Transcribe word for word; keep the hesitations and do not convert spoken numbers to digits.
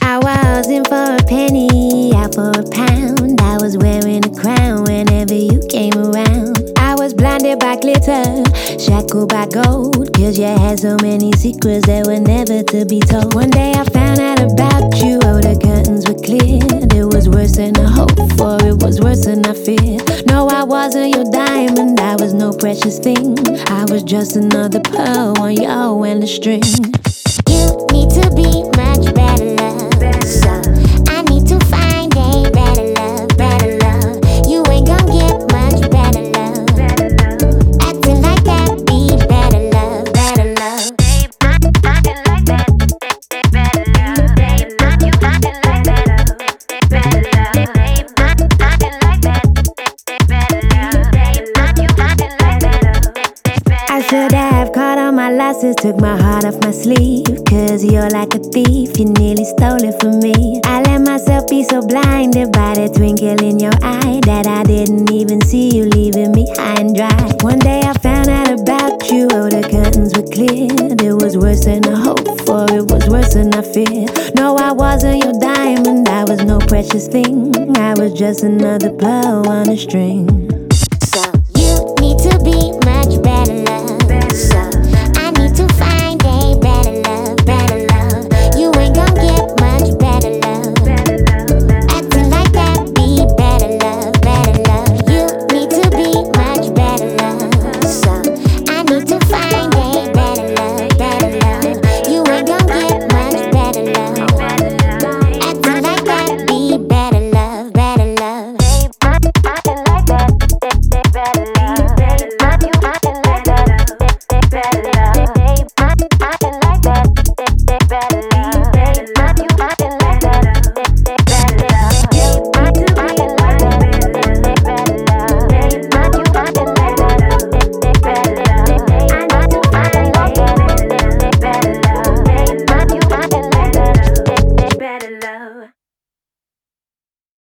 I wasn't for a penny, out for a pound. I was wearing a crown whenever you came around. I was blinded by glitter, shackled by gold, cause you had so many secrets that were never to be told. One day I found out about you, oh the curtains were cleared. It was worse than I hoped for, it was worse than I feared. No, I wasn't your diamond, I was no precious thing. I was just another pearl on your wedding string. You need to be much better love, so I need to find a better love, better love. You ain't gon' get much better love. Acting like that, be better love, better love. Acting like that, better love. Acting like that, better love. Acting like that, better love. I should have caught on my losses, took my heart off my sleeve. Cause you're like a thief, you nearly stole it from me. I let myself be so blinded by the twinkle in your eye that I didn't even see you leaving me high and dry. One day I found out about you, oh the curtains were cleared. It was worse than I hoped for, it was worse than I feared. No, I wasn't your diamond, I was no precious thing. I was just another pearl on a string.